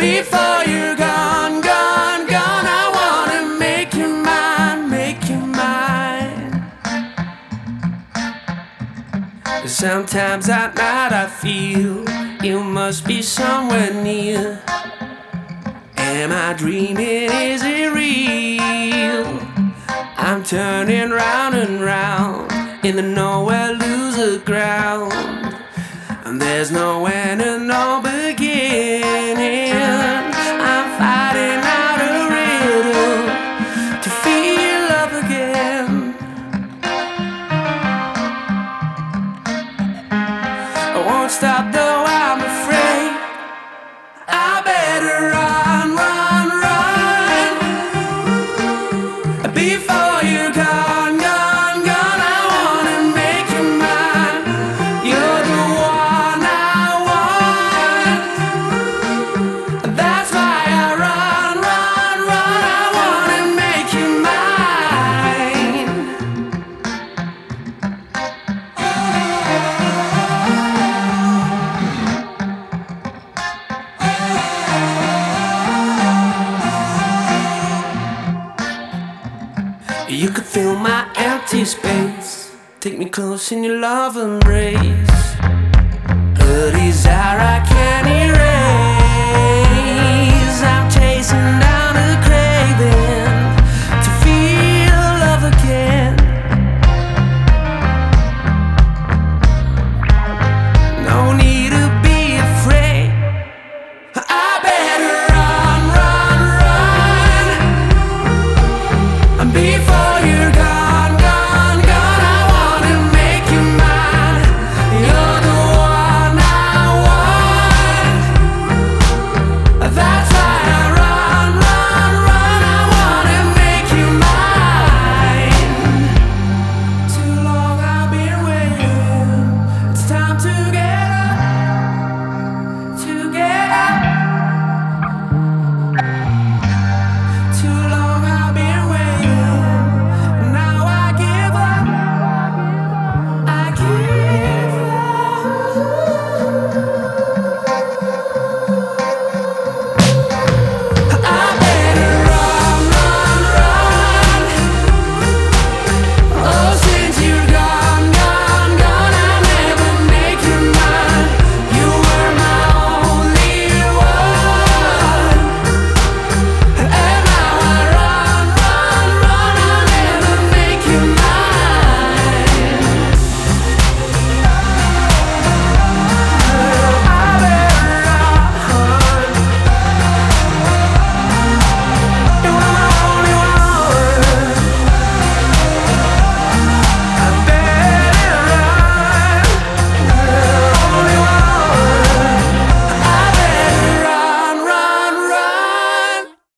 Before you're gone, gone, gone, I wanna make you mine, make you mine. Sometimes at night I feel you must be somewhere near. Am I dreaming? Is it real? I'm turning round and round in the nowhere, lose the ground. And there's no end and no beginning. I'm fighting out a riddle to feel love again. I won't stop though, I'm afraid. I better run, run, run. Before you're gone, gone, gone, I wanna make you mine. You're the one I want. That's why I run, run, run. I wanna make you mine. You could fill my empty space, take me close in your love embrace. A desire I can't erase.